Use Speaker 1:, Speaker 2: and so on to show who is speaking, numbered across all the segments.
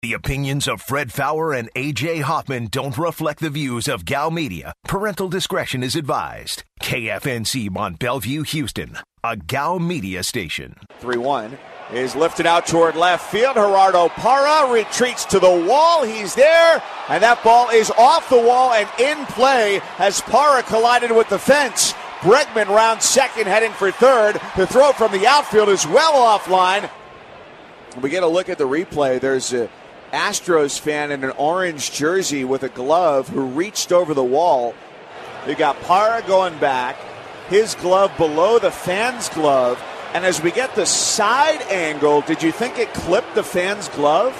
Speaker 1: The opinions of Fred Fowler and A.J. Hoffman don't reflect the views of Gal Media. Parental discretion is advised. KFNC Mont Bellevue, Houston, a Gal Media station.
Speaker 2: 3-1 is lifted out toward left field. Gerardo Parra retreats to the wall. He's there, and that ball is off the wall and in play as Parra collided with the fence. Bregman round second, heading for third. The throw from the outfield is well offline. We get a look at the replay. There's a Astros fan in an orange jersey with a glove who reached over the wall. You got Parra going back, his glove below the fan's glove, and as we get the side angle, did you think it clipped the fan's glove?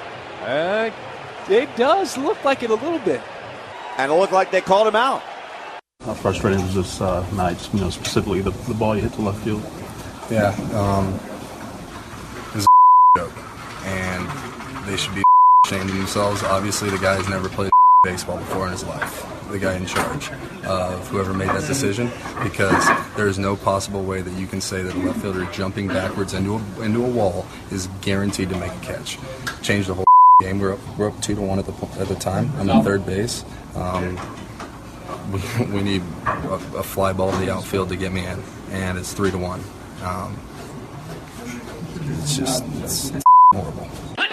Speaker 3: It does look like it a little bit.
Speaker 2: And it looked like they called him out.
Speaker 4: How frustrating was this night, specifically the ball you hit to left field?
Speaker 5: Yeah, it was a joke, and they should be ashamed of themselves. Obviously, the guy has never played baseball before in his life, the guy in charge of whoever made that decision, because there is no possible way that you can say that a left fielder jumping backwards into a wall is guaranteed to make a catch. Change the whole game. We're up 2-1 at the time. I'm at third base. We need a fly ball to the outfield to get me in, and it's 3-1. It's horrible.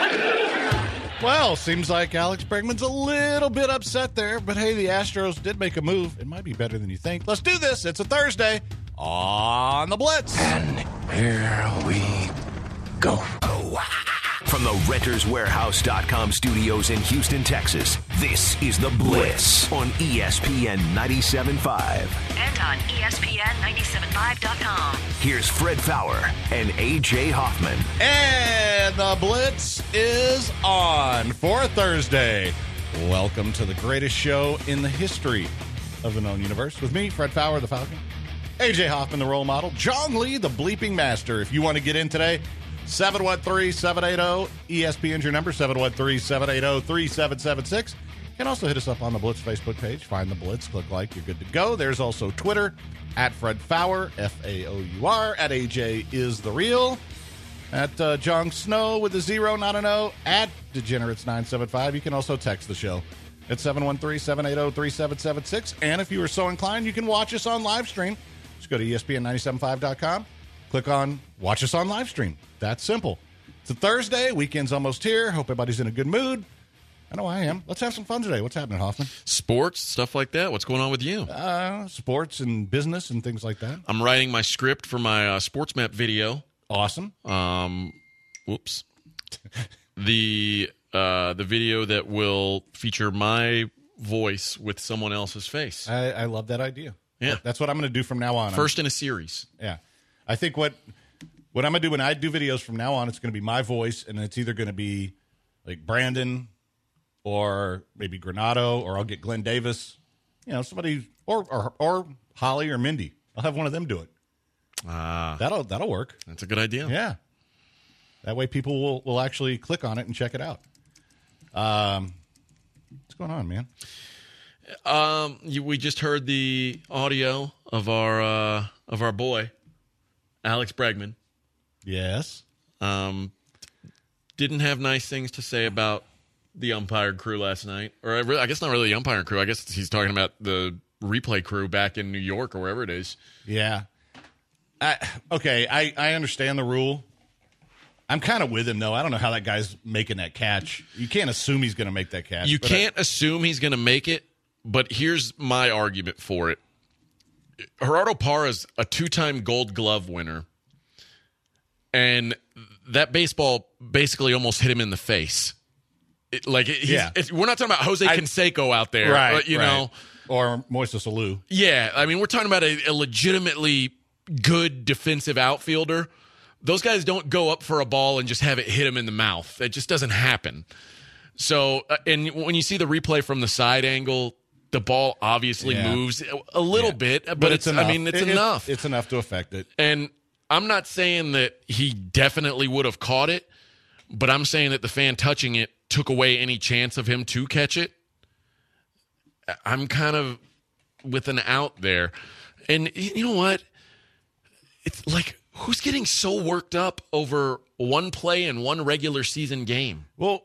Speaker 6: Well, seems like Alex Bregman's a little bit upset there, but hey, the Astros did make a move. It might be better than you think. Let's do this. It's a Thursday on the Blitz.
Speaker 7: And here we go.
Speaker 1: From the RentersWarehouse.com studios in Houston, Texas, this is The Blitz on ESPN 97.5.
Speaker 8: And on ESPN975.com.
Speaker 1: Here's Fred Fowler and A.J. Hoffman.
Speaker 6: And the Blitz is on for Thursday. Welcome to the greatest show in the history of the known universe. With me, Fred Fowler, the Falcon. A.J. Hoffman, the role model. John Lee, the bleeping master. If you want to get in today, 713-780-ESPN's your number, 713-780-3776. You can also hit us up on the Blitz Facebook page. Find the Blitz, click like, you're good to go. There's also Twitter, at Fred Fowler, F-A-O-U-R, at AJ is the real, at John Snow with a 0, not an O, at Degenerates975. You can also text the show at 713-780-3776. And if you are so inclined, you can watch us on live stream. Just go to ESPN975.com. Click on Watch Us on Live Stream. That's simple. It's a Thursday. Weekend's almost here. Hope everybody's in a good mood. I know I am. Let's have some fun today. What's happening, Hoffman?
Speaker 9: Sports, stuff like that. What's going on with you?
Speaker 6: Sports and business and things like that.
Speaker 9: I'm writing my script for my Sports Map video.
Speaker 6: Awesome.
Speaker 9: Whoops. The video that will feature my voice with someone else's face.
Speaker 6: I love that idea.
Speaker 9: Yeah.
Speaker 6: That's what I'm going to do from now on.
Speaker 9: First in a series.
Speaker 6: Yeah. I think what I'm going to do when I do videos from now on, it's going to be my voice, and it's either going to be like Brandon or maybe Granado, or I'll get Glenn Davis, somebody, or Holly or Mindy. I'll have one of them do it. That'll work.
Speaker 9: That's a good idea.
Speaker 6: Yeah. That way people will actually click on it and check it out. What's going on, man?
Speaker 9: We just heard the audio of our boy, Alex Bregman.
Speaker 6: Yes.
Speaker 9: Didn't have nice things to say about the umpire crew last night. Or I guess not really the umpire crew. I guess he's talking about the replay crew back in New York or wherever it is.
Speaker 6: Yeah. I understand the rule. I'm kind of with him, though. I don't know how that guy's making that catch. You can't assume he's going to make that catch.
Speaker 9: You can't assume he's going to make it, but here's my argument for it. Gerardo Parra's a 2-time Gold Glove winner, and that baseball basically almost hit him in the face. We're not talking about Jose Canseco out there,
Speaker 6: right?
Speaker 9: Know,
Speaker 6: or Moises Alou.
Speaker 9: Yeah, I mean, we're talking about a legitimately good defensive outfielder. Those guys don't go up for a ball and just have it hit him in the mouth. It just doesn't happen. So, and when you see the replay from the side angle, the ball obviously moves a little bit, but it's enough. I mean, it's enough.
Speaker 6: It's enough to affect it.
Speaker 9: And I'm not saying that he definitely would have caught it, but I'm saying that the fan touching it took away any chance of him to catch it. I'm kind of with an out there. And you know what? It's like, who's getting so worked up over one play in one regular season game?
Speaker 6: Well,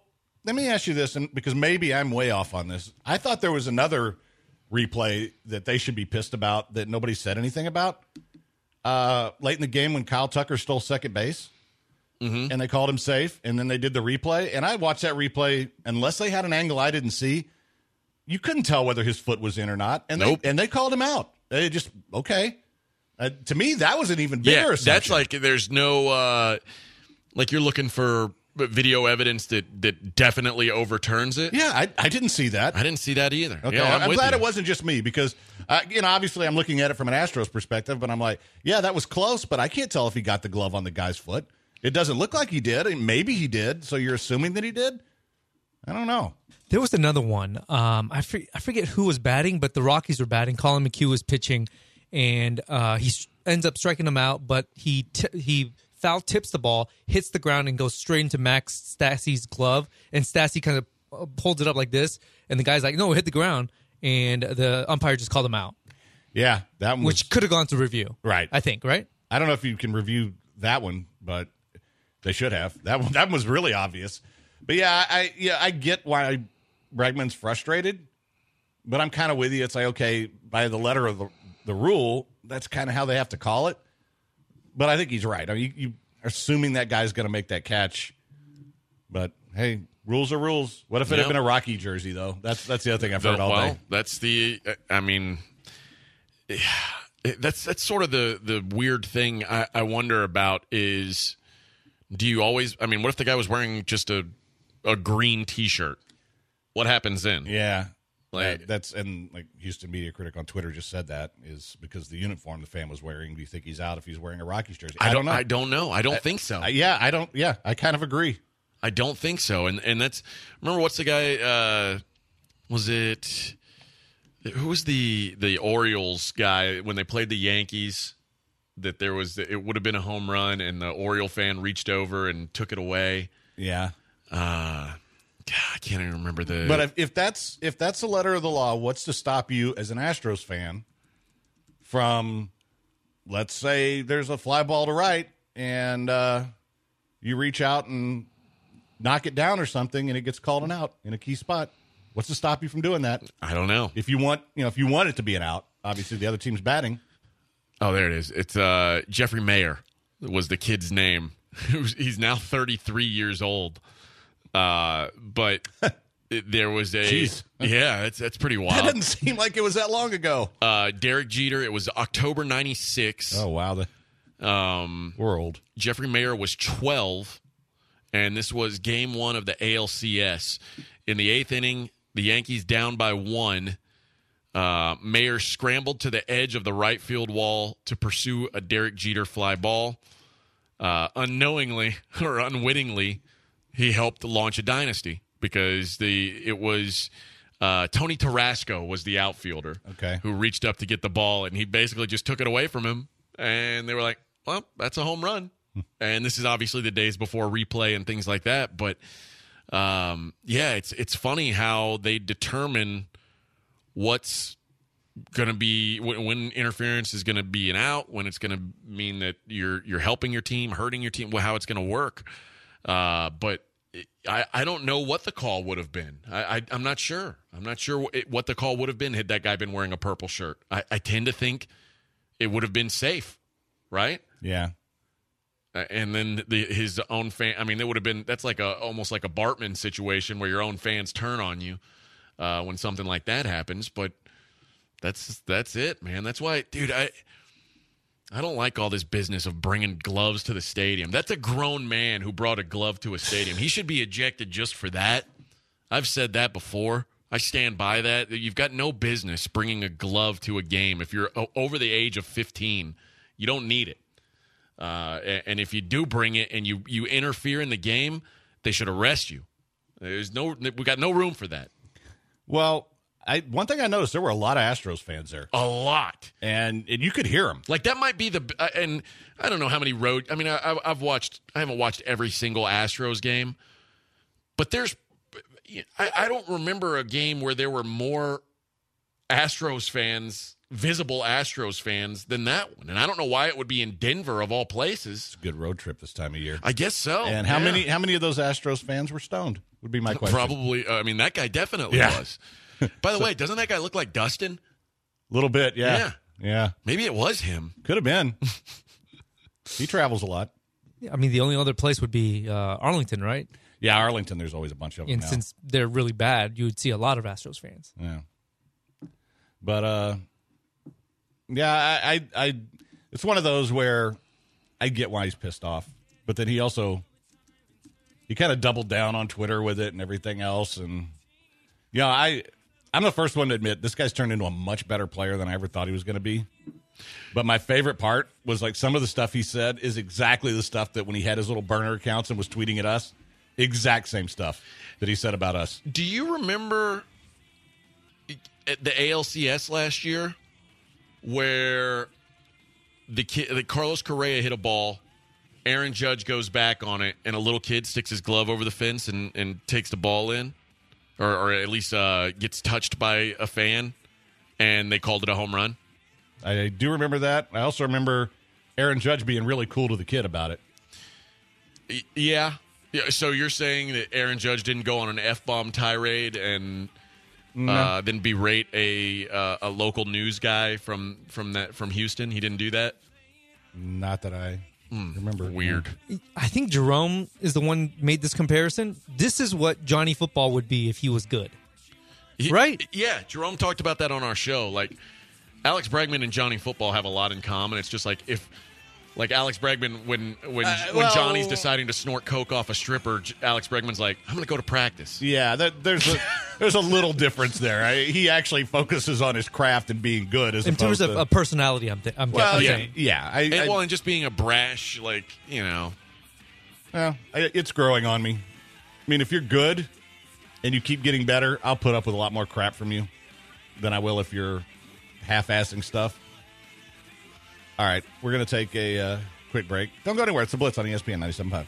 Speaker 6: let me ask you this, and because maybe I'm way off on this. I thought there was another replay that they should be pissed about that nobody said anything about. Late in the game when Kyle Tucker stole second base, and they called him safe, and then they did the replay. And I watched that replay, unless they had an angle I didn't see, you couldn't tell whether his foot was in or not. And they called him out. They just, okay. To me, that was an even bigger assumption.
Speaker 9: That's like there's no like you're looking for video evidence that definitely overturns it.
Speaker 6: Yeah, I didn't see that.
Speaker 9: I didn't see that either.
Speaker 6: Okay,
Speaker 9: yeah,
Speaker 6: I'm glad it wasn't just me because, obviously I'm looking at it from an Astros perspective, but I'm like, yeah, that was close, but I can't tell if he got the glove on the guy's foot. It doesn't look like he did. Maybe he did, so you're assuming that he did? I don't know.
Speaker 8: There was another one. I forget who was batting, but the Rockies were batting. Colin McHugh was pitching, and he ends up striking him out, but he foul tips the ball, hits the ground, and goes straight into Max Stassi's glove. And Stassi kind of holds it up like this, and the guy's like, no, it hit the ground. And the umpire just called him out.
Speaker 6: Yeah, that one
Speaker 8: which could have gone to review.
Speaker 6: Right.
Speaker 8: I think, right?
Speaker 6: I don't know if you can review that one, but they should have. That one was really obvious. But I get why Bregman's frustrated, but I'm kind of with you. It's like, okay, by the letter of the rule, that's kind of how they have to call it. But I think he's right. I mean, you are assuming that guy's going to make that catch. But, hey, rules are rules. What if it had been a Rocky jersey, though? That's the other thing I've heard all day.
Speaker 9: That's that's sort of the weird thing I wonder about is, do you always – I mean, what if the guy was wearing just a green T-shirt? What happens then?
Speaker 6: Yeah. And Houston Media Critic on Twitter just said that is because the uniform the fan was wearing. Do you think he's out if he's wearing a Rockies jersey? I don't know.
Speaker 9: I don't know. I don't think so.
Speaker 6: I kind of agree.
Speaker 9: I don't think so. And that's, remember what's the guy, was it, who was the Orioles guy when they played the Yankees, that it would have been a home run and the Oriole fan reached over and took it away.
Speaker 6: Yeah.
Speaker 9: I can't even remember the.
Speaker 6: But if that's the letter of the law, what's to stop you as an Astros fan from, let's say there's a fly ball to right and you reach out and knock it down or something and it gets called an out in a key spot? What's to stop you from doing that?
Speaker 9: I don't know.
Speaker 6: If you want it to be an out, obviously the other team's batting.
Speaker 9: Oh, there it is. It's Jeffrey Mayer was the kid's name. He's now 33 years old. But there was a
Speaker 6: Jeez.
Speaker 9: Yeah, that's pretty wild.
Speaker 6: That doesn't seem like it was that long ago.
Speaker 9: Derek Jeter, it was October 96.
Speaker 6: Oh wow, we're old.
Speaker 9: Jeffrey Mayer was 12, and this was game 1 of the ALCS. In the 8th inning, the Yankees down by 1. Mayer scrambled to the edge of the right field wall to pursue a Derek Jeter fly ball. Unknowingly or unwittingly, he helped launch a dynasty because it was Tony Tarasco was the outfielder who reached up to get the ball, and he basically just took it away from him, and they were like, well, that's a home run. And this is obviously the days before replay and things like that, but it's funny how they determine what's going to be when interference is going to be an out, when it's going to mean that you're helping your team, hurting your team, how it's going to work. But I don't know what the call would have been. I'm not sure. I'm not sure what the call would have been had that guy been wearing a purple shirt. I tend to think it would have been safe, right?
Speaker 6: Yeah.
Speaker 9: And then his own fan. I mean, it would have been. That's like almost like a Bartman situation where your own fans turn on you when something like that happens. But that's it, man. That's why, dude. I don't like all this business of bringing gloves to the stadium. That's a grown man who brought a glove to a stadium. He should be ejected just for that. I've said that before. I stand by that. You've got no business bringing a glove to a game. If you're over the age of 15, you don't need it. And if you do bring it and you interfere in the game, they should arrest you. We got no room for that.
Speaker 6: Well, one thing I noticed, there were a lot of Astros fans there.
Speaker 9: A lot.
Speaker 6: And you could hear them.
Speaker 9: Like, that might be and I don't know how many road. I mean, I haven't watched every single Astros game, but I don't remember a game where there were more Astros fans, visible Astros fans, than that one. And I don't know why it would be in Denver of all places.
Speaker 6: It's a good road trip this time of year.
Speaker 9: I guess so.
Speaker 6: And how many of those Astros fans were stoned? Would be my question.
Speaker 9: Probably. I mean, that guy definitely was. By the way, doesn't that guy look like Dustin?
Speaker 6: A little bit, yeah.
Speaker 9: Maybe it was him.
Speaker 6: Could have been. He travels a lot.
Speaker 8: Yeah, I mean, the only other place would be Arlington, right?
Speaker 6: Yeah, Arlington. There's always a bunch of them.
Speaker 8: And
Speaker 6: now.
Speaker 8: since they're really bad, you would see a lot of Astros fans.
Speaker 6: Yeah. But yeah, I it's one of those where I get why he's pissed off, but then he kind of doubled down on Twitter with it and everything else, and I'm the first one to admit this guy's turned into a much better player than I ever thought he was going to be. But my favorite part was like some of the stuff he said is exactly the stuff that when he had his little burner accounts and was tweeting at us, exact same stuff that he said about us.
Speaker 9: Do you remember at the ALCS last year where the Carlos Correa hit a ball, Aaron Judge goes back on it, and a little kid sticks his glove over the fence and takes the ball in, or at least gets touched by a fan, and they called it a home run?
Speaker 6: I do remember that. I also remember Aaron Judge being really cool to the kid about it.
Speaker 9: Yeah. So you're saying that Aaron Judge didn't go on an F-bomb tirade and then berate a local news guy from Houston? He didn't do that?
Speaker 6: Not that I remember.
Speaker 9: Weird.
Speaker 8: I think Jerome is the one who made this comparison. This is what Johnny Football would be if he was good. Right?
Speaker 9: Yeah, Jerome talked about that on our show. Like, Alex Bregman and Johnny Football have a lot in common. It's just like like Alex Bregman, when Johnny's deciding to snort coke off a stripper, Alex Bregman's like, I'm going to go to practice.
Speaker 6: Yeah, there's a little difference there. He actually focuses on his craft and being good as
Speaker 8: in
Speaker 6: opposed
Speaker 8: terms of
Speaker 6: to,
Speaker 8: a personality. I'm saying.
Speaker 6: Yeah.
Speaker 9: And just being a brash, like,
Speaker 6: Well, it's growing on me. I mean, if you're good and you keep getting better, I'll put up with a lot more crap from you than I will if you're half-assing stuff. All right, we're going to take a quick break. Don't go anywhere. It's the Blitz on ESPN 97.5.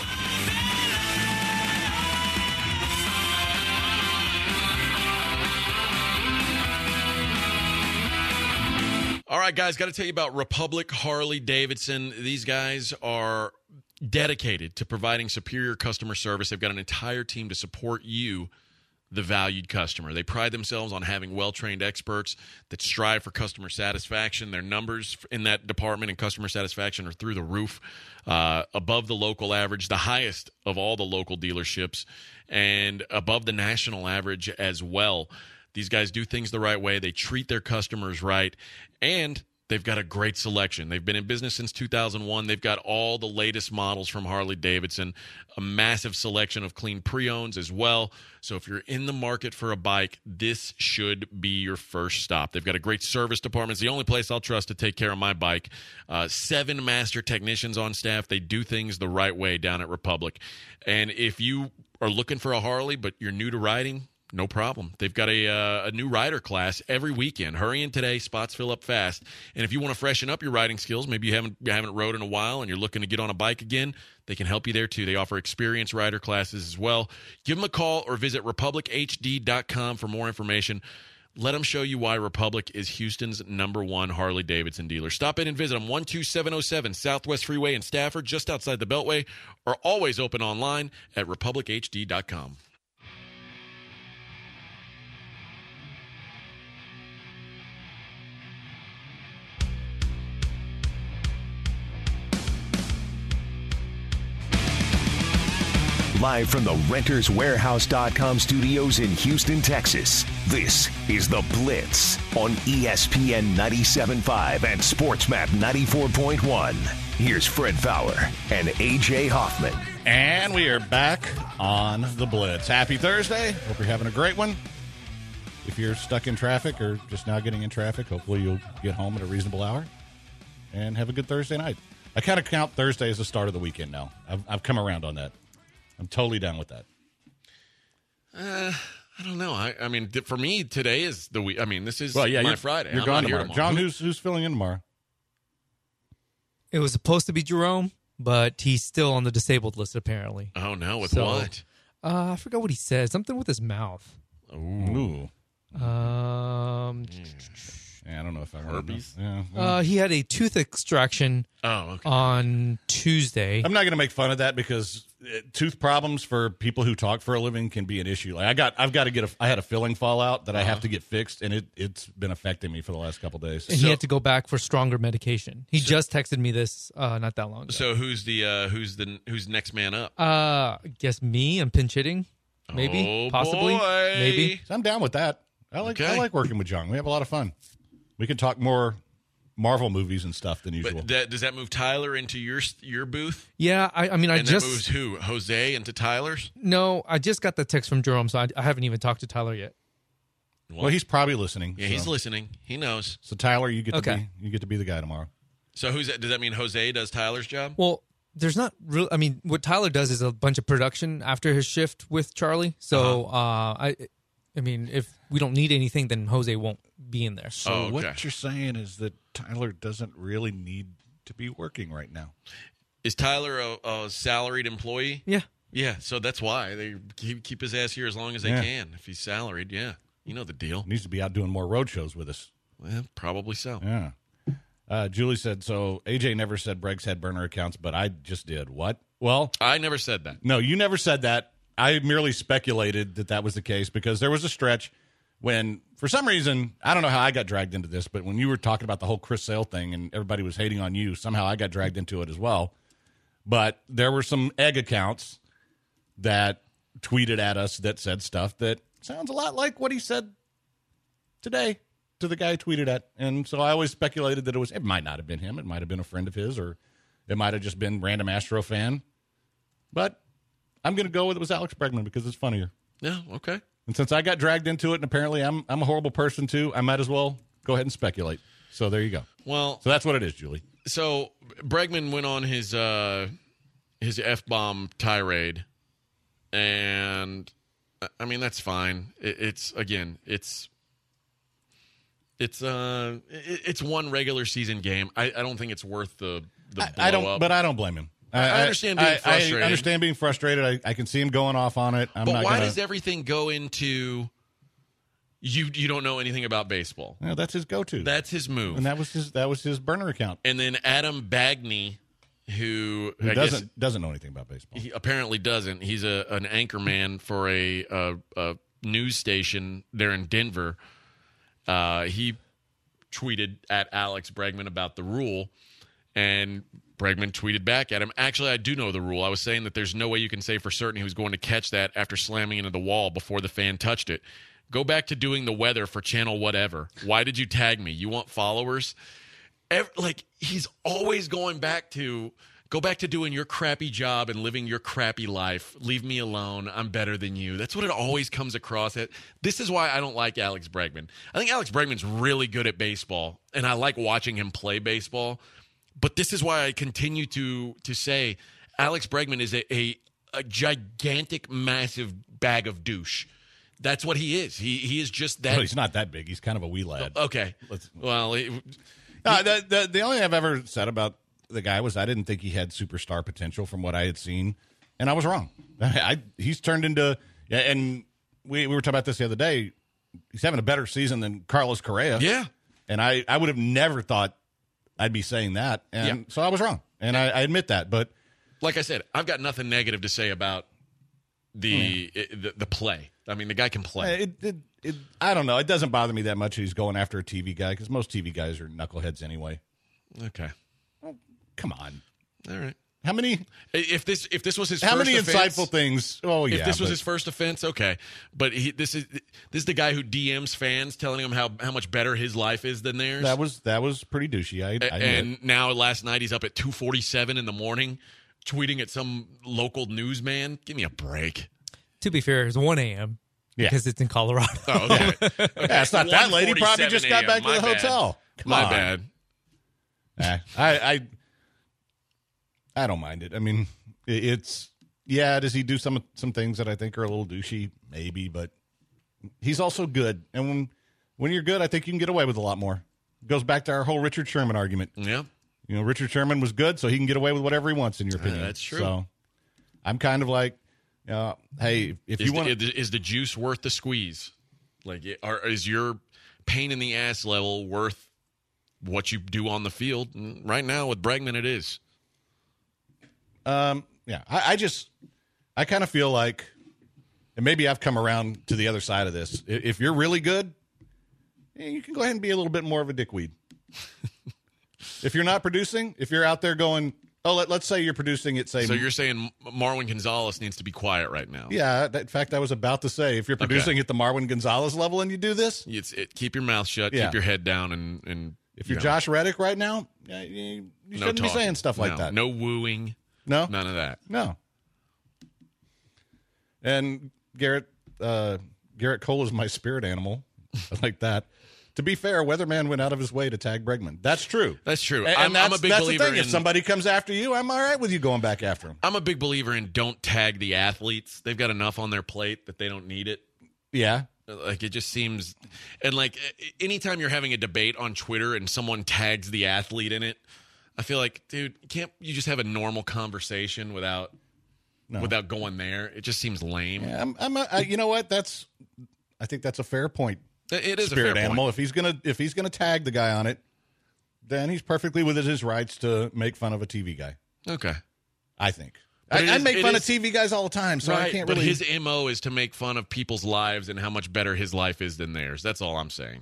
Speaker 9: All right, guys, got to tell you about Republic Harley-Davidson. These guys are dedicated to providing superior customer service. They've got an entire team to support you, the valued customer. They pride themselves on having well-trained experts that strive for customer satisfaction. Their numbers in that department and customer satisfaction are through the roof, above the local average, the highest of all the local dealerships, and above the national average as well. These guys do things the right way. They treat their customers right, and they've got a great selection. They've been in business since 2001. They've got all the latest models from Harley-Davidson, a massive selection of clean pre-owns as well. So if you're in the market for a bike, this should be your first stop. They've got a great service department. It's the only place I'll trust to take care of my bike. 7 master technicians on staff. They do things the right way down at Republic. And if you are looking for a Harley but you're new to riding, no problem. They've got a new rider class every weekend. Hurry in today. Spots fill up fast. And if you want to freshen up your riding skills, maybe you haven't rode in a while and you're looking to get on a bike again, they can help you there too. They offer experienced rider classes as well. Give them a call or visit republichd.com for more information. Let them show you why Republic is Houston's #1 Harley-Davidson dealer. Stop in and visit them, 12707 Southwest Freeway in Stafford, just outside the Beltway, or always open online at republichd.com.
Speaker 1: Live from the RentersWarehouse.com studios in Houston, Texas, this is The Blitz on ESPN 97.5 and SportsMap 94.1. Here's Fred Fowler and A.J. Hoffman.
Speaker 6: And we are back on The Blitz. Happy Thursday. Hope you're having a great one. If you're stuck in traffic or just now getting in traffic, hopefully you'll get home at a reasonable hour and have a good Thursday night. I kind of count Thursday as the start of the weekend now. I've come around on that. I'm totally down with that.
Speaker 9: I don't know. I mean, for me, today is the week. I mean, this is
Speaker 6: my
Speaker 9: Friday.
Speaker 6: You're gone tomorrow. John, who's filling in tomorrow?
Speaker 8: It was supposed to be Jerome, but he's still on the disabled list, apparently.
Speaker 9: Oh, no. With what?
Speaker 8: I forgot what he said. Something with his mouth.
Speaker 6: Ooh. I don't know if I heard
Speaker 9: Herpes?
Speaker 6: Yeah.
Speaker 8: He had a tooth extraction on Tuesday.
Speaker 6: I'm not going to make fun of that because tooth problems for people who talk for a living can be an issue. Like I had a filling fallout that I have to get fixed, and it's been affecting me for the last couple days.
Speaker 8: And he had to go back for stronger medication. He just texted me this not that long ago.
Speaker 9: So who's next man up?
Speaker 8: I guess me. I'm pinch hitting. Maybe, possibly,
Speaker 9: boy.
Speaker 8: maybe.
Speaker 6: So I'm down with that. I like working with John. We have a lot of fun. We can talk more Marvel movies and stuff than usual.
Speaker 9: But does that move Tyler into your booth?
Speaker 8: Yeah, I
Speaker 9: and that moves who? Jose into Tyler's?
Speaker 8: No, I just got the text from Jerome, so I haven't even talked to Tyler yet.
Speaker 6: Well, he's probably listening.
Speaker 9: Yeah, he's listening. He knows.
Speaker 6: So Tyler, you get to be the guy tomorrow.
Speaker 9: So who's that? Does that mean Jose does Tyler's job?
Speaker 8: Well, there's not real. I mean, what Tyler does is a bunch of production after his shift with Charlie. So I mean, if we don't need anything, then Jose won't be in there.
Speaker 6: So what you're saying is that Tyler doesn't really need to be working right now.
Speaker 9: Is Tyler a salaried employee?
Speaker 8: Yeah.
Speaker 9: Yeah, so that's why they keep his ass here as long as they can. If he's salaried, yeah. You know the deal.
Speaker 6: Needs to be out doing more road shows with us.
Speaker 9: Well, probably so.
Speaker 6: Yeah. Julie said, so AJ never said Breggs had burner accounts, but I just did. What? Well,
Speaker 9: I never said that.
Speaker 6: No, you never said that. I merely speculated that was the case because there was a stretch when, for some reason, I don't know how I got dragged into this, but when you were talking about the whole Chris Sale thing and everybody was hating on you, somehow I got dragged into it as well. But there were some egg accounts that tweeted at us that said stuff that sounds a lot like what he said today to the guy he tweeted at. And so I always speculated that it might not have been him. It might have been a friend of his, or it might have just been random Astro fan. But I'm going to go with it was Alex Bregman because it's funnier.
Speaker 9: Yeah, okay.
Speaker 6: And since I got dragged into it, and apparently I'm a horrible person too, I might as well go ahead and speculate. So there you go.
Speaker 9: Well,
Speaker 6: so that's what it is, Julie.
Speaker 9: So Bregman went on his F-bomb tirade, and I mean that's fine. It's one regular season game. I don't think it's worth the blow up.
Speaker 6: But I don't blame him.
Speaker 9: I understand being frustrated.
Speaker 6: I understand being frustrated. I can see him going off on it.
Speaker 9: But why does everything go into you don't know anything about baseball?
Speaker 6: No, that's his go-to.
Speaker 9: That's his move.
Speaker 6: And that was his burner account.
Speaker 9: And then Adam Bagney, who
Speaker 6: doesn't know anything about baseball.
Speaker 9: He apparently doesn't. He's an anchor man for a news station there in Denver. He tweeted at Alex Bregman about the rule, and Bregman tweeted back at him, actually, I do know the rule. I was saying that there's no way you can say for certain he was going to catch that after slamming into the wall before the fan touched it. Go back to doing the weather for channel whatever. Why did you tag me? You want followers? He's always going back to go back to doing your crappy job and living your crappy life. Leave me alone. I'm better than you. That's what it always comes across at. This is why I don't like Alex Bregman. I think Alex Bregman's really good at baseball, and I like watching him play baseball. But this is why I continue to say Alex Bregman is a gigantic, massive bag of douche. That's what he is. He is just that.
Speaker 6: Well, he's not that big. He's kind of a wee lad.
Speaker 9: Okay. Well,
Speaker 6: the only thing I've ever said about the guy was I didn't think he had superstar potential from what I had seen, and I was wrong. He's turned into and we were talking about this the other day. He's having a better season than Carlos Correa.
Speaker 9: Yeah.
Speaker 6: And I would have never thought I'd be saying that, and so I was wrong, and I admit that. But
Speaker 9: like I said, I've got nothing negative to say about the play. I mean, the guy can play.
Speaker 6: I don't know. It doesn't bother me that much that he's going after a TV guy because most TV guys are knuckleheads anyway.
Speaker 9: Okay,
Speaker 6: well, come on.
Speaker 9: All right.
Speaker 6: How many?
Speaker 9: If this was his
Speaker 6: how
Speaker 9: first
Speaker 6: many
Speaker 9: offense,
Speaker 6: insightful things? Oh yeah.
Speaker 9: If this was his first offense, okay. But this is the guy who DMs fans telling him how much better his life is than theirs.
Speaker 6: That was pretty douchey.
Speaker 9: And now last night he's up at 2:47 in the morning, tweeting at some local newsman. Give me a break.
Speaker 8: To be fair, it's 1 a.m. because it's in Colorado.
Speaker 9: Oh, okay.
Speaker 6: Yeah, it's not that late. He probably just got back to the hotel.
Speaker 9: My bad.
Speaker 6: I don't mind it. I mean, does he do some things that I think are a little douchey? Maybe, but he's also good. And when you're good, I think you can get away with a lot more. It goes back to our whole Richard Sherman argument.
Speaker 9: Yeah.
Speaker 6: Richard Sherman was good, so he can get away with whatever he wants, in your opinion.
Speaker 9: That's true.
Speaker 6: So I'm kind of like, hey, if you want...
Speaker 9: Is the juice worth the squeeze? Like, is your pain in the ass level worth what you do on the field? And right now with Bregman, it is.
Speaker 6: Yeah, I kind of feel like, and maybe I've come around to the other side of this. If you're really good, you can go ahead and be a little bit more of a dickweed. If you're not producing, if you're out there going, let's say you're producing it, say.
Speaker 9: So you're saying Marwin Gonzalez needs to be quiet right now?
Speaker 6: Yeah, in fact, I was about to say, if you're producing at the Marwin Gonzalez level and you do this.
Speaker 9: Keep your mouth shut, keep your head down, and
Speaker 6: if you're Josh Reddick right now, you shouldn't be saying stuff like that.
Speaker 9: No wooing.
Speaker 6: No?
Speaker 9: None of that.
Speaker 6: No. And Garrett Cole is my spirit animal. I like that. To be fair, Weatherman went out of his way to tag Bregman. That's true.
Speaker 9: That's true.
Speaker 6: And
Speaker 9: I'm a big believer
Speaker 6: the thing. If somebody comes after you, I'm all right with you going back after him.
Speaker 9: I'm a big believer in don't tag the athletes. They've got enough on their plate that they don't need it.
Speaker 6: Yeah.
Speaker 9: Like, it just seems, and like anytime you're having a debate on Twitter and someone tags the athlete in it, I feel like, dude, can't you just have a normal conversation without going there? It just seems lame.
Speaker 6: Yeah, you know what? I think that's a fair point.
Speaker 9: It is
Speaker 6: spirit
Speaker 9: a fair
Speaker 6: animal.
Speaker 9: Point.
Speaker 6: If he's gonna tag the guy on it, then he's perfectly within his rights to make fun of a TV guy.
Speaker 9: Okay,
Speaker 6: I think. I make fun of TV guys all the time, so I can't really.
Speaker 9: But his MO is to make fun of people's lives and how much better his life is than theirs. That's all I'm saying.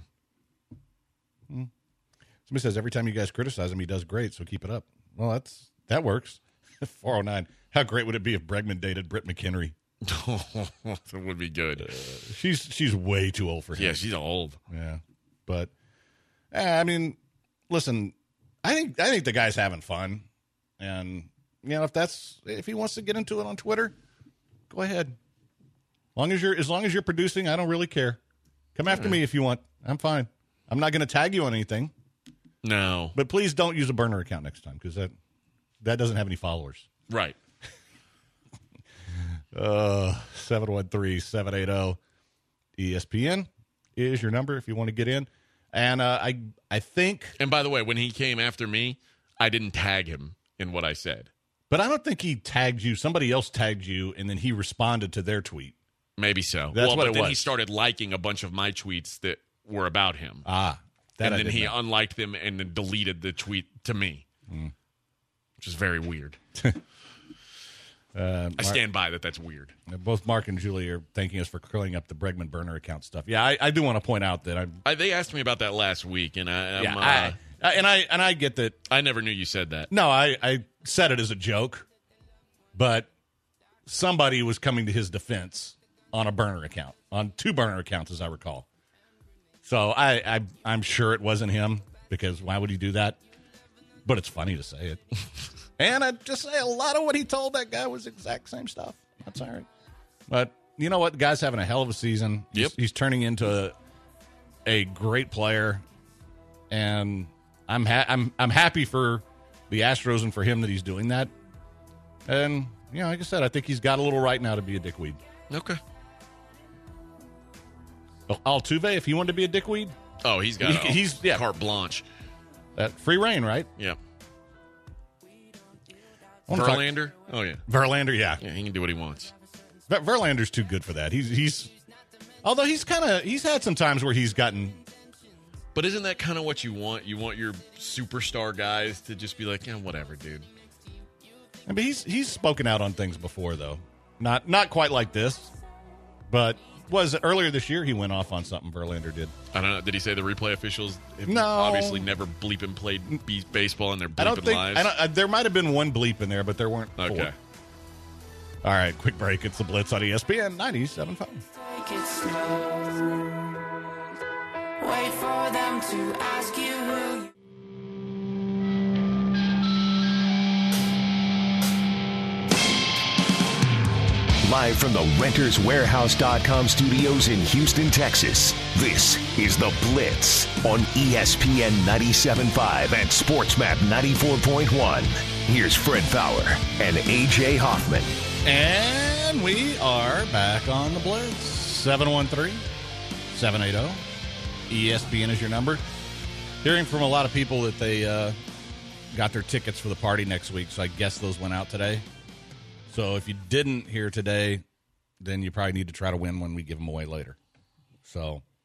Speaker 6: Somebody says every time you guys criticize him, he does great, so keep it up. Well, that works. 409. How great would it be if Bregman dated Britt McHenry?
Speaker 9: That would be good.
Speaker 6: She's way too old for him.
Speaker 9: Yeah, she's old.
Speaker 6: Yeah, but I mean, listen, I think the guy's having fun, and if he wants to get into it on Twitter, go ahead. As long as you're producing, I don't really care. Come after me if you want. I'm fine. I'm not going to tag you on anything.
Speaker 9: No,
Speaker 6: but please don't use a burner account next time because that doesn't have any followers.
Speaker 9: Right.
Speaker 6: 713-780-ESPN is your number if you want to get in. And I think.
Speaker 9: And by the way, when he came after me, I didn't tag him in what I said.
Speaker 6: But I don't think he tagged you. Somebody else tagged you, and then he responded to their tweet.
Speaker 9: Maybe so. But then he started liking a bunch of my tweets that were about him.
Speaker 6: And
Speaker 9: then he unliked them and then deleted the tweet to me, which is very weird. I stand by that. That's weird.
Speaker 6: Both Mark and Julie are thanking us for clearing up the Bregman burner account stuff. Yeah, I do want to point out that
Speaker 9: they asked me about that last week, and
Speaker 6: I get that.
Speaker 9: I never knew you said that.
Speaker 6: No, I said it as a joke, but somebody was coming to his defense on a burner account, on 2 burner accounts, as I recall. So I'm sure it wasn't him, because why would he do that? But it's funny to say it. And I'd just say a lot of what he told that guy was the exact same stuff. That's all right. But you know what? The guy's having a hell of a season.
Speaker 9: Yep.
Speaker 6: He's turning into a great player. And I'm happy for the Astros and for him that he's doing that. And, like I said, I think he's got a little right now to be a dickweed.
Speaker 9: Okay.
Speaker 6: Altuve, if he wanted to be a dickweed?
Speaker 9: Oh, he's got carte blanche.
Speaker 6: Free reign, right?
Speaker 9: Yeah. Verlander? Oh, yeah.
Speaker 6: Verlander, yeah.
Speaker 9: Yeah, he can do what he wants.
Speaker 6: Verlander's too good for that. Although he's had some times where he's gotten.
Speaker 9: But isn't that kind of what you want? You want your superstar guys to just be like, whatever, dude.
Speaker 6: I mean, he's spoken out on things before, though. Not quite like this, but earlier this year he went off on something Verlander did.
Speaker 9: I don't know. Did he say the replay officials
Speaker 6: obviously
Speaker 9: never bleeping played baseball in their bleeping
Speaker 6: I don't think,
Speaker 9: lives?
Speaker 6: there might have been one bleep in there, but there weren't 4.
Speaker 9: Okay.
Speaker 6: All right, quick break. It's the Blitz on ESPN 97.5.
Speaker 10: Take it slow. Wait for them to ask you who you
Speaker 1: Live from the RentersWarehouse.com studios in Houston, Texas, this is The Blitz on ESPN 97.5 and SportsMap 94.1. Here's Fred Fowler and A.J. Hoffman.
Speaker 6: And we are back on The Blitz. 713-780-ESPN is your number. Hearing from a lot of people that they got their tickets for the party next week, so I guess those went out today. So if you didn't hear today, then you probably need to try to win when we give them away later. So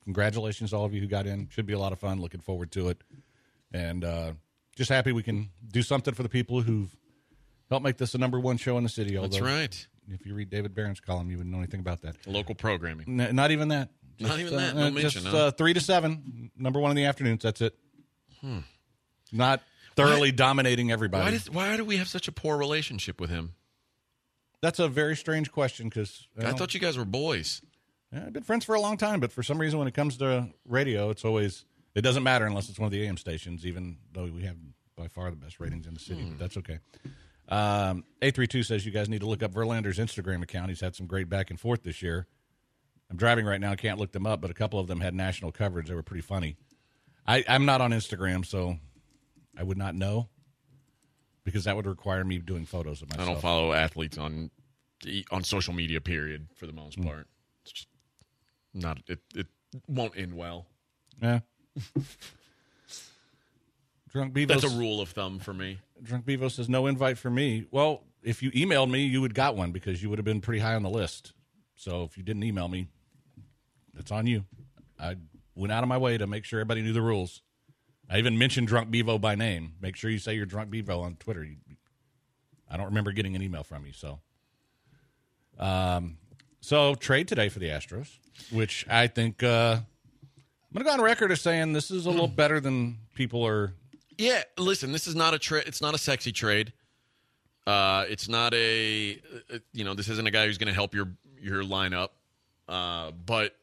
Speaker 6: congratulations to all of you who got in. Should be a lot of fun. Looking forward to it. And just happy we can do something for the people who've helped make this the #1 show in the city.
Speaker 9: That's right.
Speaker 6: If you read David Barron's column, you wouldn't know anything about that.
Speaker 9: Local programming.
Speaker 6: Not even that.
Speaker 9: Not even that. No mention.
Speaker 6: Just 3 to 7, #1 in the afternoons. That's it. Not thoroughly dominating everybody.
Speaker 9: Why do we have such a poor relationship with him?
Speaker 6: That's a very strange question because
Speaker 9: I thought you guys were boys.
Speaker 6: Yeah, I've been friends for a long time, but for some reason when it comes to radio, it doesn't matter unless it's one of the AM stations, even though we have by far the best ratings in the city, but that's okay. 832 says you guys need to look up Verlander's Instagram account. He's had some great back and forth this year. I'm driving right now. I can't look them up, but a couple of them had national coverage. They were pretty funny. I'm not on Instagram, so I would not know because that would require me doing photos of myself.
Speaker 9: I don't follow athletes on social media, period, for the most part. It's just not, it won't end well.
Speaker 6: Yeah. Drunk Bevo.
Speaker 9: That's a rule of thumb for me.
Speaker 6: Drunk Bevo says, no invite for me. Well, if you emailed me, you would got one because you would have been pretty high on the list. So if you didn't email me, it's on you. I went out of my way to make sure everybody knew the rules. I even mentioned Drunk Bevo by name. Make sure you say you're Drunk Bevo on Twitter. I don't remember getting an email from you. So trade today for the Astros, which I think I'm going to go on record as saying this is a little better than people are.
Speaker 9: Yeah, listen, this is not a trade. It's not a sexy trade. It's not this isn't a guy who's going to help your lineup. But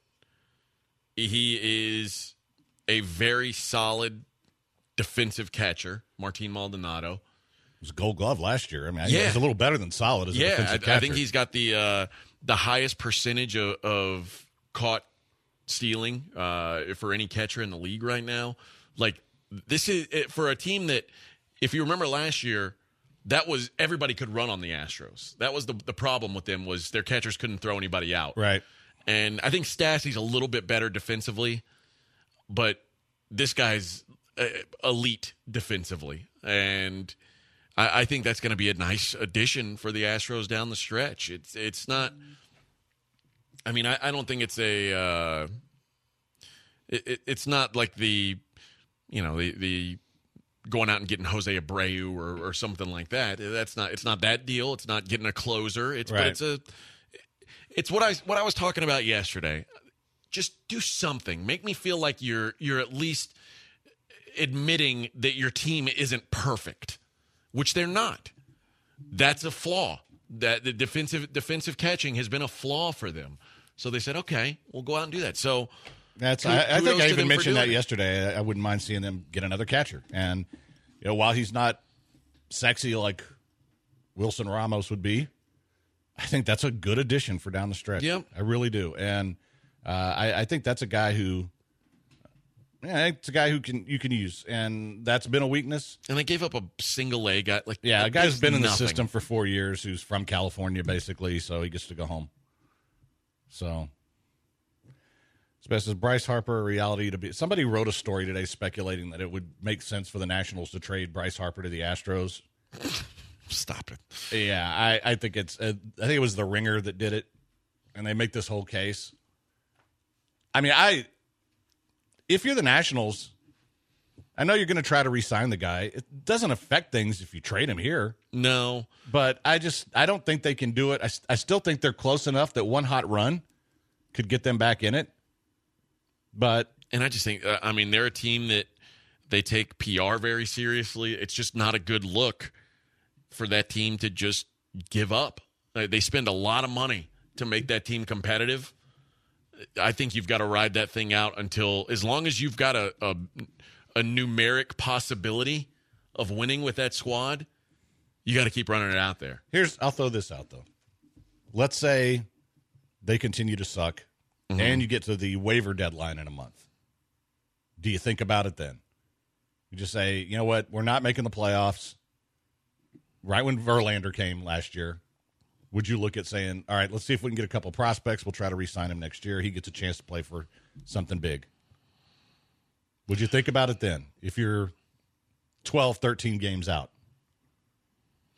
Speaker 9: he is a very solid defensive catcher, Martin Maldonado.
Speaker 6: He was Gold Glove last year. I mean, he's a little better than solid as a defensive catcher.
Speaker 9: I think he's got the highest percentage of caught stealing for any catcher in the league right now. Like, this is for a team that, if you remember last year, that was everybody could run on the Astros. That was the problem with them, was their catchers couldn't throw anybody out.
Speaker 6: Right.
Speaker 9: And I think Stassi's a little bit better defensively, but this guy's elite defensively. And I think that's going to be a nice addition for the Astros down the stretch. It's not – I mean, I don't think it's a it's not like the going out and getting Jose Abreu or something like that. It's not that deal. It's not getting a closer. But it's what I was talking about yesterday. Just do something. Make me feel like you're at least admitting that your team isn't perfect, which they're not. That's a flaw. That the defensive catching has been a flaw for them. So they said, okay, we'll go out and do that. So
Speaker 6: I think I even mentioned that yesterday. I wouldn't mind seeing them get another catcher. And while he's not sexy like Wilson Ramos would be, I think that's a good addition for down the stretch.
Speaker 9: Yep.
Speaker 6: I really do. And I think that's a guy who you can use, and that's been a weakness.
Speaker 9: And they gave up a single A guy.
Speaker 6: A guy who's been in the system for 4 years, who's from California, basically, so he gets to go home. So, says Bryce Harper a reality to be. Somebody wrote a story today speculating that it would make sense for the Nationals to trade Bryce Harper to the Astros.
Speaker 9: Stop it.
Speaker 6: Yeah, I think I think it was the Ringer that did it, and they make this whole case. I mean, if you're the Nationals, I know you're going to try to re-sign the guy. It doesn't affect things if you trade him here.
Speaker 9: No.
Speaker 6: But I don't think they can do it. I still think they're close enough that one hot run could get them back in it.
Speaker 9: And I just think, they're a team that they take PR very seriously. It's just not a good look for that team to just give up. They spend a lot of money to make that team competitive. I think you've got to ride that thing out as long as you've got a numeric possibility of winning with that squad, you got to keep running it out there.
Speaker 6: I'll throw this out, though. Let's say they continue to suck, and you get to the waiver deadline in a month. Do you think about it then? You just say, you know what, we're not making the playoffs. Right when Verlander came last year, would you look at saying, all right, let's see if we can get a couple prospects. We'll try to re-sign him next year. He gets a chance to play for something big. Would you think about it then if you're 12, 13 games out?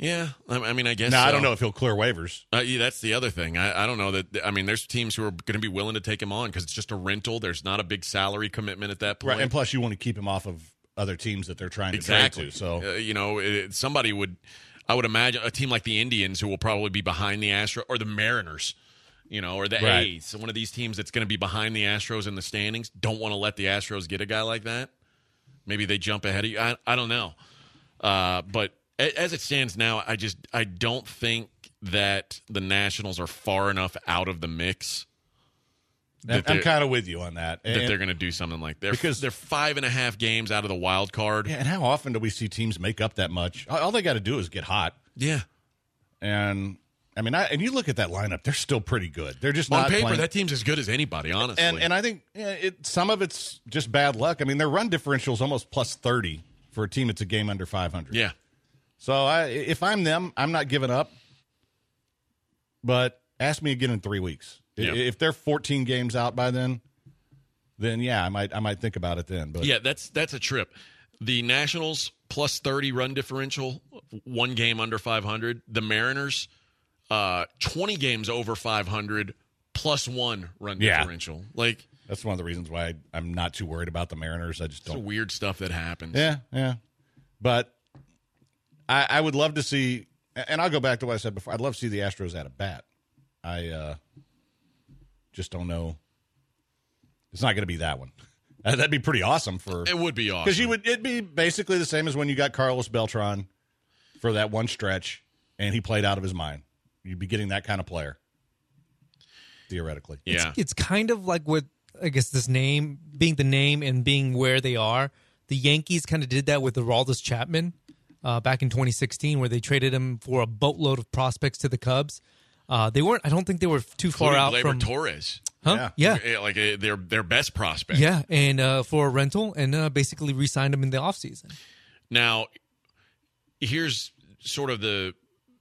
Speaker 9: Yeah, I mean, I guess.
Speaker 6: Now,
Speaker 9: so.
Speaker 6: I don't know if he'll clear waivers.
Speaker 9: Yeah, that's the other thing. I don't know that. I mean, there's teams who are going to be willing to take him on because it's just a rental. There's not a big salary commitment at that point.
Speaker 6: Right, and plus you want to keep him off of other teams that they're trying to
Speaker 9: exactly.
Speaker 6: trade to. So
Speaker 9: you know, somebody would. I would imagine a team like the Indians, who will probably be behind the Astros, or the Mariners, you know, or the A's. So one of these teams that's going to be behind the Astros in the standings don't want to let the Astros get a guy like that. Maybe they jump ahead of you. I don't know. But as it stands now, I don't think that the Nationals are far enough out of the mix.
Speaker 6: I'm kind of with you on that.
Speaker 9: That they're going to do something like that. Because they're 5.5 games out of the wild card.
Speaker 6: Yeah, and how often do we see teams make up that much? All they got to do is get hot.
Speaker 9: Yeah.
Speaker 6: And, I mean, and you look at that lineup, they're still pretty good. They're just
Speaker 9: on
Speaker 6: not
Speaker 9: paper,
Speaker 6: playing.
Speaker 9: that team's as good as anybody, honestly.
Speaker 6: And I think some of it's just bad luck. I mean, their run differential is almost plus 30 for a team that's a game under 500.
Speaker 9: Yeah.
Speaker 6: So if I'm them, I'm not giving up. But ask me again in 3 weeks. Yep. If they're 14 games out by then yeah, I might think about it then. But
Speaker 9: yeah, that's a trip. The Nationals plus 30 run differential, 1 game under 500. The Mariners 20 games over 500 plus 1 run differential. Like,
Speaker 6: that's one of the reasons why I'm not too worried about the Mariners. I just don't.
Speaker 9: It's weird stuff that happens.
Speaker 6: Yeah. But I would love to see, and I'll go back to what I said before. I'd love to see the Astros at a bat. I just don't know. It's not going to be that one. That'd be pretty awesome It
Speaker 9: would be awesome.
Speaker 6: Because it'd be basically the same as when you got Carlos Beltran for that one stretch, and he played out of his mind. You'd be getting that kind of player, theoretically.
Speaker 9: Yeah.
Speaker 8: It's kind of like with, I guess, this name, being the name and being where they are. The Yankees kind of did that with Aroldis Chapman back in 2016, where they traded him for a boatload of prospects to the Cubs. They weren't. I don't think they were too far out from
Speaker 9: Torres.
Speaker 8: Huh? Yeah.
Speaker 9: Like their best prospect.
Speaker 8: Yeah, and for a rental, and basically re-signed him in the offseason.
Speaker 9: Now, here's sort of the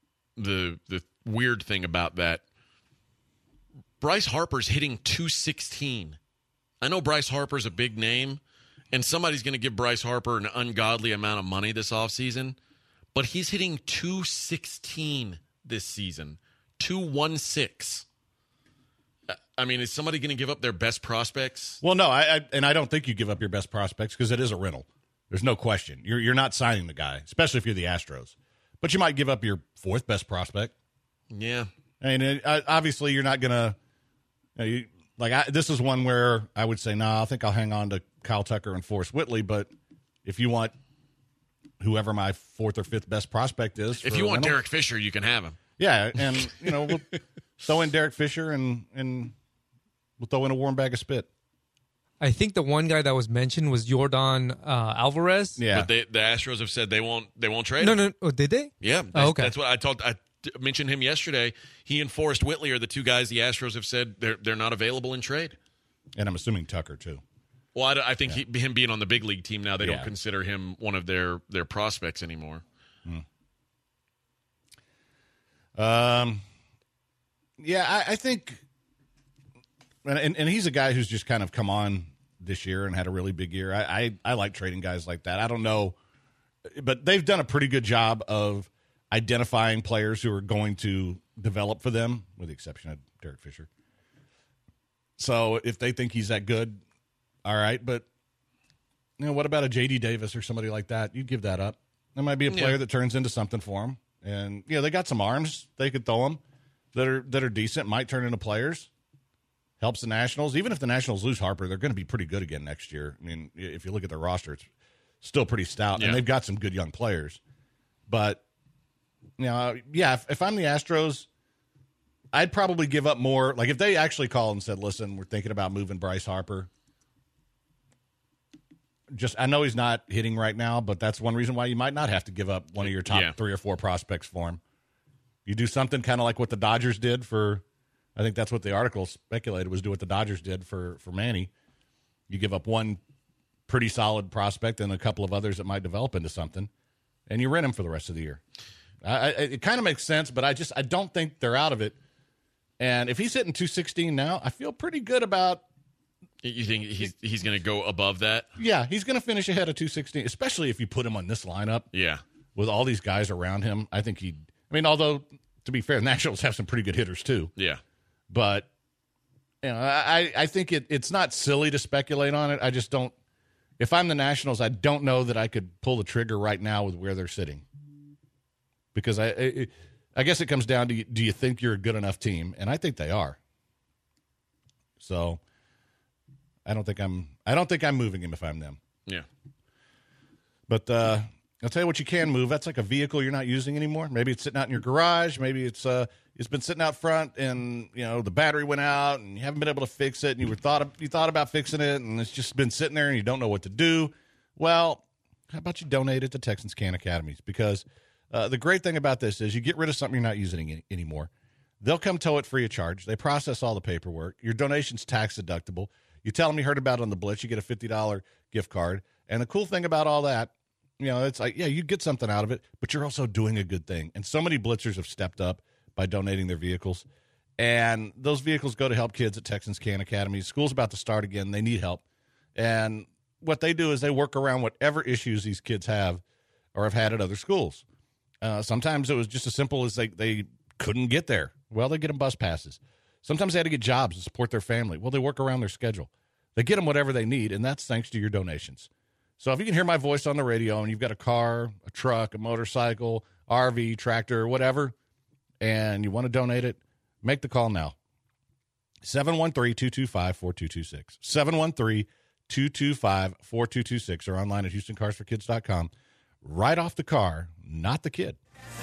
Speaker 9: weird thing about that. Bryce Harper's hitting .216. I know Bryce Harper's a big name, and somebody's going to give Bryce Harper an ungodly amount of money this offseason, but he's hitting .216 this season. 216. I mean, is somebody going to give up their best prospects?
Speaker 6: Well, no, I don't think you give up your best prospects because it is a rental. There's no question. You're not signing the guy, especially if you're the Astros. But you might give up your 4th best prospect.
Speaker 9: Yeah.
Speaker 6: I mean, obviously you're not going to this is one where I would say, I think I'll hang on to Kyle Tucker and Forrest Whitley. But if you want whoever my 4th or 5th best prospect is.
Speaker 9: If you want Derek Fisher, you can have him.
Speaker 6: Yeah, and, we'll throw in Derek Fisher and we'll throw in a warm bag of spit.
Speaker 8: I think the one guy that was mentioned was Yordan Alvarez.
Speaker 9: Yeah, but the Astros have said they won't trade him.
Speaker 8: No. Oh, did they?
Speaker 9: Yeah.
Speaker 8: Okay.
Speaker 9: That's what I told. I mentioned him yesterday. He and Forrest Whitley are the 2 guys the Astros have said they're not available in trade.
Speaker 6: And I'm assuming Tucker too.
Speaker 9: Well, I think him being on the big league team now, they don't consider him one of their prospects anymore.
Speaker 6: Yeah, I think, and he's a guy who's just kind of come on this year and had a really big year. I like trading guys like that. I don't know, but they've done a pretty good job of identifying players who are going to develop for them, with the exception of Derek Fisher. So if they think he's that good, all right. But what about a J.D. Davis or somebody like that? You'd give that up. That might be a player that turns into something for him. And they got some arms they could throw them that are decent, might turn into players. Helps the Nationals. Even if the Nationals lose Harper, they're going to be pretty good again next year. I mean, if you look at their roster, it's still pretty stout, and they've got some good young players. But if I'm the Astros, I'd probably give up more. Like if they actually called and said, "Listen, we're thinking about moving Bryce Harper." I know he's not hitting right now, but that's one reason why you might not have to give up one of your top 3 or 4 prospects for him. You do something kind of like what the Dodgers did for, I think that's what the article speculated was do what the Dodgers did for Manny. You give up one pretty solid prospect and a couple of others that might develop into something, and you rent him for the rest of the year. It kind of makes sense, but I don't think they're out of it. And if he's hitting 216 now, I feel pretty good about.
Speaker 9: You think he's going to go above that?
Speaker 6: Yeah, he's going to finish ahead of 216, especially if you put him on this lineup.
Speaker 9: Yeah.
Speaker 6: with all these guys around him, I think although, to be fair, the Nationals have some pretty good hitters too.
Speaker 9: Yeah.
Speaker 6: But, I think it's not silly to speculate on it. I just don't. If I'm the Nationals, I don't know that I could pull the trigger right now with where they're sitting. Because I guess it comes down to, do you think you're a good enough team? And I think they are. So I don't think I'm moving him if I'm them.
Speaker 9: Yeah.
Speaker 6: But I'll tell you what you can move. That's like a vehicle you're not using anymore. Maybe it's sitting out in your garage. Maybe it's been sitting out front and the battery went out and you haven't been able to fix it and you thought about fixing it and it's just been sitting there and you don't know what to do. Well, how about you donate it to Texans Can Academies? Because the great thing about this is you get rid of something you're not using anymore. They'll come tow it free of charge. They process all the paperwork. Your donation's tax deductible. You tell them you heard about it on the Blitz. You get a $50 gift card. And the cool thing about all that, it's like, yeah, you get something out of it, but you're also doing a good thing. And so many Blitzers have stepped up by donating their vehicles. And those vehicles go to help kids at Texans Can Academies. School's about to start again. They need help. And what they do is they work around whatever issues these kids have or have had at other schools. Sometimes it was just as simple as they couldn't get there. Well, they get them bus passes. Sometimes they had to get jobs to support their family. Well, they work around their schedule. They get them whatever they need, and that's thanks to your donations. So if you can hear my voice on the radio and you've got a car, a truck, a motorcycle, RV, tractor, whatever, and you want to donate it, make the call now. 713-225-4226. 713-225-4226 or online at HoustonCarsForKids.com. Right off the car, not the kid.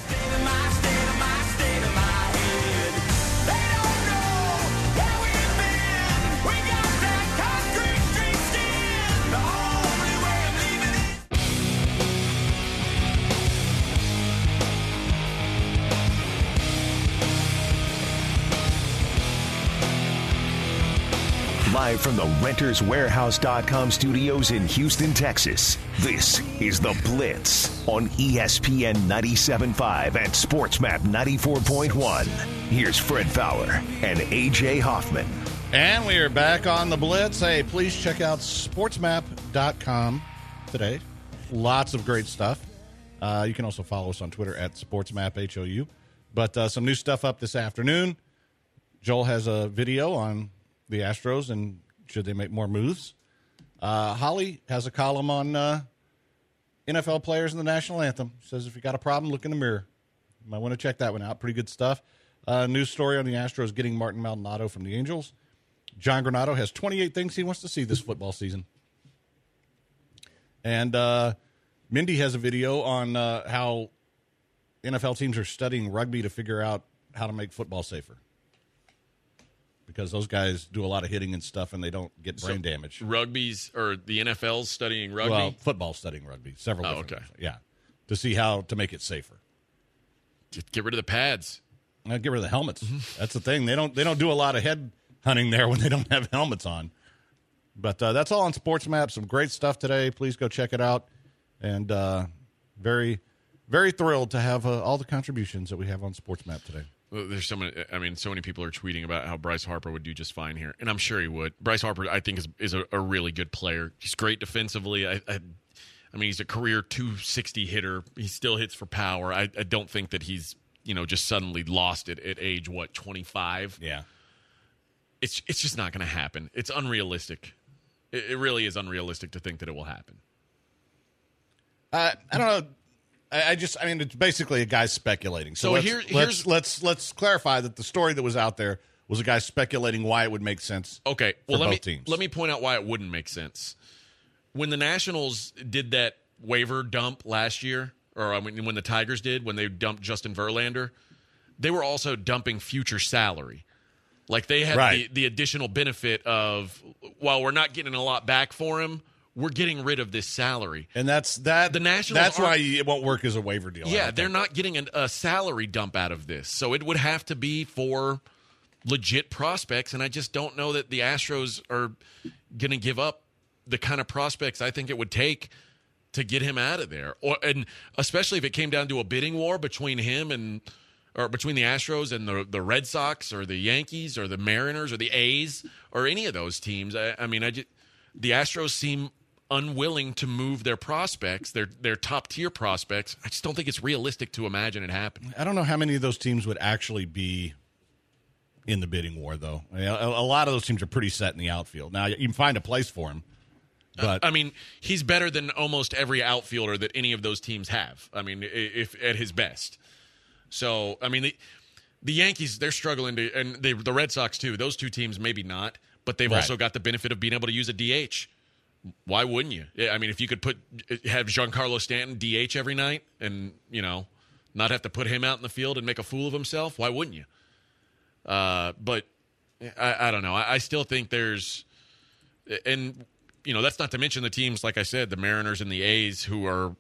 Speaker 1: Live from the RentersWarehouse.com studios in Houston, Texas, this is The Blitz on ESPN 97.5 and SportsMap 94.1. Here's Fred Fowler and A.J. Hoffman.
Speaker 6: And we are back on The Blitz. Hey, please check out SportsMap.com today. Lots of great stuff. You can also follow us on Twitter at SportsMapHOU. But some new stuff up this afternoon. Joel has a video on the Astros and should they make more moves. Holly has a column on NFL players and the national anthem. Says if you got a problem, look in the mirror. You might want to check that one out. Pretty good stuff. News story on the Astros getting Martin Maldonado from the Angels. John Granato has 28 things he wants to see this football season. And Mindy has a video on how NFL teams are studying rugby to figure out how to make football safer. Because those guys do a lot of hitting and stuff, and they don't get brain damage.
Speaker 9: Rugby's or the NFL's studying rugby?
Speaker 6: Well, football's studying rugby. Several different
Speaker 9: okay.
Speaker 6: ones. Yeah. To see how to make it safer.
Speaker 9: Just get rid of the pads.
Speaker 6: Get rid of the helmets. That's the thing. They don't do a lot of head hunting there when they don't have helmets on. But that's all on SportsMap. Some great stuff today. Please go check it out. And very, very thrilled to have all the contributions that we have on SportsMap today.
Speaker 9: There's so many. I mean, so many people are tweeting about how Bryce Harper would do just fine here, and I'm sure he would. Bryce Harper, I think, is a really good player. He's great defensively. I mean, he's a career 260 hitter. He still hits for power. I don't think that he's just suddenly lost it at age 25.
Speaker 6: Yeah,
Speaker 9: it's just not going to happen. It's unrealistic. It really is unrealistic to think that it will happen.
Speaker 6: I don't know. I mean, it's basically a guy speculating. So let's clarify that the story that was out there was a guy speculating why it would make sense.
Speaker 9: Okay, well,
Speaker 6: for both teams.
Speaker 9: Let me point out why it wouldn't make sense. When the Nationals did that waiver dump last year, or when the Tigers did, when they dumped Justin Verlander, they were also dumping future salary. Like they had the additional benefit of, while we're not getting a lot back for him, we're getting rid of this salary.
Speaker 6: And that's that.
Speaker 9: The Nationals
Speaker 6: that's why it won't work as a waiver deal.
Speaker 9: Yeah, they're not getting a salary dump out of this. So it would have to be for legit prospects, and I just don't know that the Astros are going to give up the kind of prospects I think it would take to get him out of there. And especially if it came down to a bidding war between him or between the Astros and the Red Sox or the Yankees or the Mariners or the A's or any of those teams. I mean, the Astros seem unwilling to move their prospects, their top-tier prospects. I just don't think it's realistic to imagine it happening.
Speaker 6: I don't know how many of those teams would actually be in the bidding war, though. I mean, a lot of those teams are pretty set in the outfield. Now, you can find a place for him. But
Speaker 9: I mean, he's better than almost every outfielder that any of those teams have. I mean, if at his best. So, I mean, the Yankees, they're struggling to, and the Red Sox too. Those two teams, maybe not, but they've also got the benefit of being able to use a DH. Why wouldn't you? I mean, if you could have Giancarlo Stanton DH every night, and not have to put him out in the field and make a fool of himself, why wouldn't you? But I don't know. I still think there's, and that's not to mention the teams, like I said, the Mariners and the A's, who are.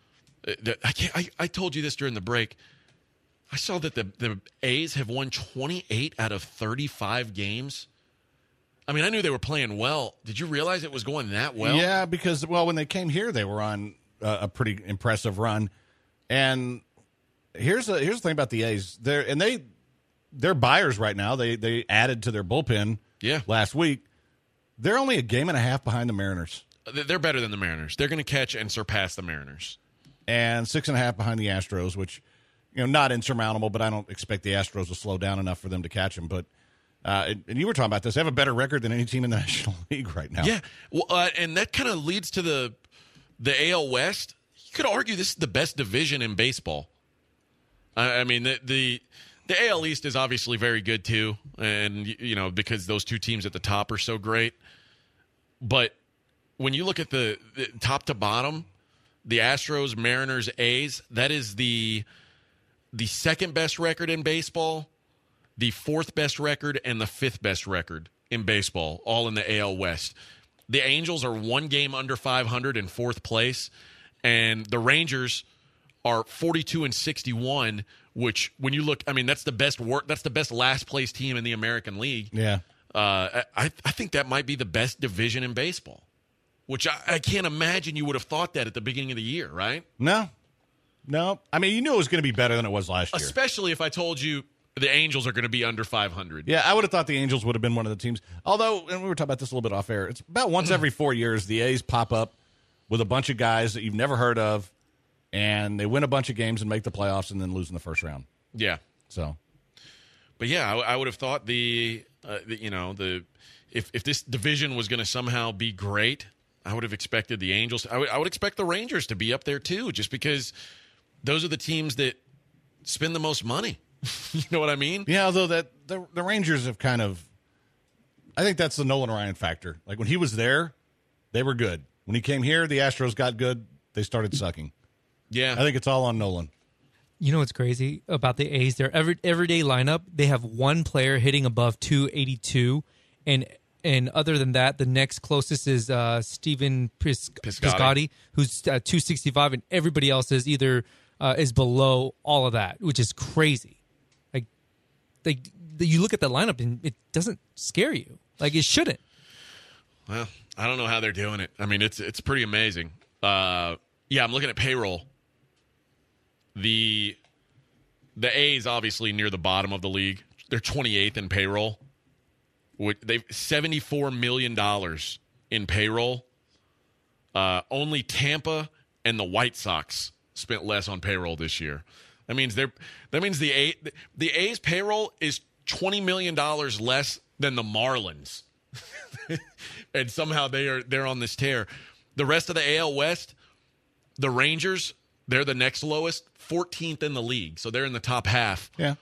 Speaker 9: I told you this during the break. I saw that the A's have won 28 out of 35 games. I mean, I knew they were playing well. Did you realize it was going that well?
Speaker 6: Yeah, because, when they came here, they were on a pretty impressive run. And here's the thing about the A's. They're buyers right now. They added to their bullpen last week. They're only a game and a half behind the Mariners.
Speaker 9: They're better than the Mariners. They're going to catch and surpass the Mariners.
Speaker 6: And 6.5 behind the Astros, which, not insurmountable, but I don't expect the Astros to slow down enough for them to catch them. But and you were talking about this. They have a better record than any team in the National League right now.
Speaker 9: Yeah, well, and that kind of leads to the AL West. You could argue this is the best division in baseball. I mean, the AL East is obviously very good too, and because those two teams at the top are so great. But when you look at the top to bottom, the Astros, Mariners, A's, that is the second best record in baseball, the fourth best record, and the fifth best record in baseball, all in the AL West. The Angels are one game under 500 in fourth place, and the Rangers are 42-61, which when you look, I mean, that's the best last place team in the American League.
Speaker 6: Yeah.
Speaker 9: I think that might be the best division in baseball, which I can't imagine you would have thought that at the beginning of the year, right?
Speaker 6: No. I mean, you knew it was going to be better than it was last year.
Speaker 9: Especially if I told you the Angels are going to be under 500.
Speaker 6: Yeah, I would have thought the Angels would have been one of the teams. Although, and we were talking about this a little bit off air, it's about once every 4 years the A's pop up with a bunch of guys that you've never heard of, and they win a bunch of games and make the playoffs and then lose in the first round.
Speaker 9: Yeah.
Speaker 6: So.
Speaker 9: But yeah, I would have thought if this division was going to somehow be great, I would have expected the Angels. I would expect the Rangers to be up there too, just because those are the teams that spend the most money. You know what I mean?
Speaker 6: Yeah, although the Rangers have kind of, I think that's the Nolan Ryan factor. Like when he was there, they were good. When he came here, the Astros got good. They started sucking.
Speaker 9: Yeah.
Speaker 6: I think it's all on Nolan.
Speaker 8: You know what's crazy about the A's? Their everyday lineup, they have one player hitting above 282, and other than that, the next closest is Steven Piscotty, who's 265, and everybody else is either is below all of that, which is crazy. Like you look at the lineup and it doesn't scare you. Like it shouldn't.
Speaker 9: Well, I don't know how they're doing it. I mean, it's pretty amazing. I'm looking at payroll. The A's obviously near the bottom of the league. They're 28th in payroll. They've $74 million in payroll. Only Tampa and the White Sox spent less on payroll this year. That means the A's payroll is $20 million less than the Marlins, and somehow they're on this tear. The rest of the AL West, the Rangers, they're the next lowest, 14th in the league, so they're in the top half.
Speaker 6: Yeah.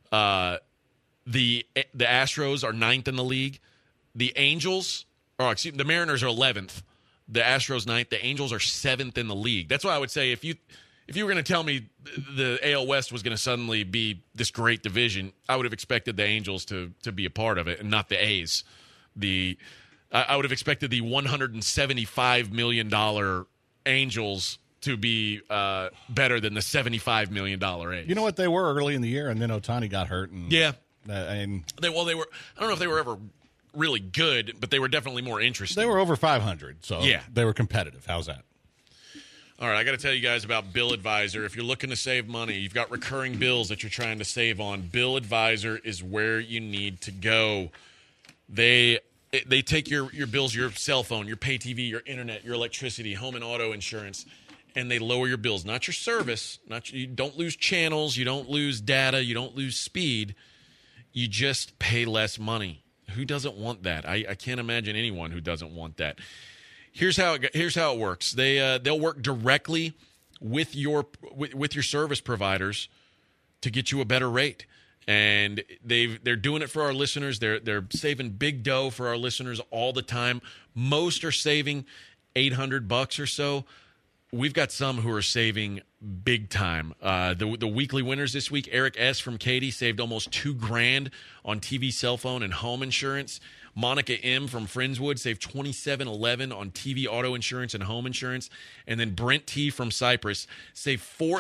Speaker 9: The Astros are 9th in the league. The Mariners are 11th. The Astros 9th. The Angels are 7th in the league. That's why I would say if you were going to tell me the AL West was going to suddenly be this great division, I would have expected the Angels to be a part of it and not the A's. I would have expected the $175 million Angels to be better than the $75 million A's.
Speaker 6: You know what they were early in the year, and then Ohtani got hurt. And,
Speaker 9: yeah.
Speaker 6: They
Speaker 9: were. I don't know if they were ever really good, but they were definitely more interesting.
Speaker 6: They were over 500, so
Speaker 9: yeah.
Speaker 6: They were competitive. How's that?
Speaker 9: All right, I got to tell you guys about Bill Advisor. If you're looking to save money, you've got recurring bills that you're trying to save on, Bill Advisor is where you need to go. They They take your bills, your cell phone, your pay TV, your internet, your electricity, home and auto insurance, and they lower your bills. Not your service. You don't lose channels. You don't lose data. You don't lose speed. You just pay less money. Who doesn't want that? I can't imagine anyone who doesn't want that. Here's how it works. They'll work directly with your service providers to get you a better rate. And they're doing it for our listeners. They're saving big dough for our listeners all the time. Most are saving $800 or so. We've got some who are saving big time. The weekly winners this week, Eric S. from Katy saved almost $2,000 on TV, cell phone, and home insurance. Monica M. from Friendswood saved $27.11 on TV, auto insurance, and home insurance. And then Brent T. from Cypress saved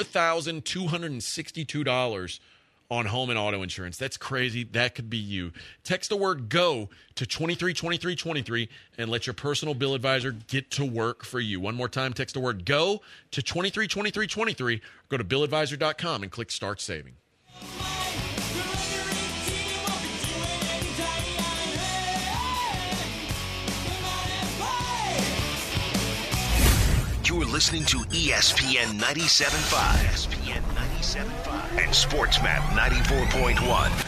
Speaker 9: $4,262 on home and auto insurance. That's crazy. That could be you. Text the word GO to 232323 and let your personal bill advisor get to work for you. One more time, text the word GO to 232323. Go to billadvisor.com and click Start Saving.
Speaker 1: You're listening to ESPN 97.5. ESPN 97.5 and SportsMap 94.1.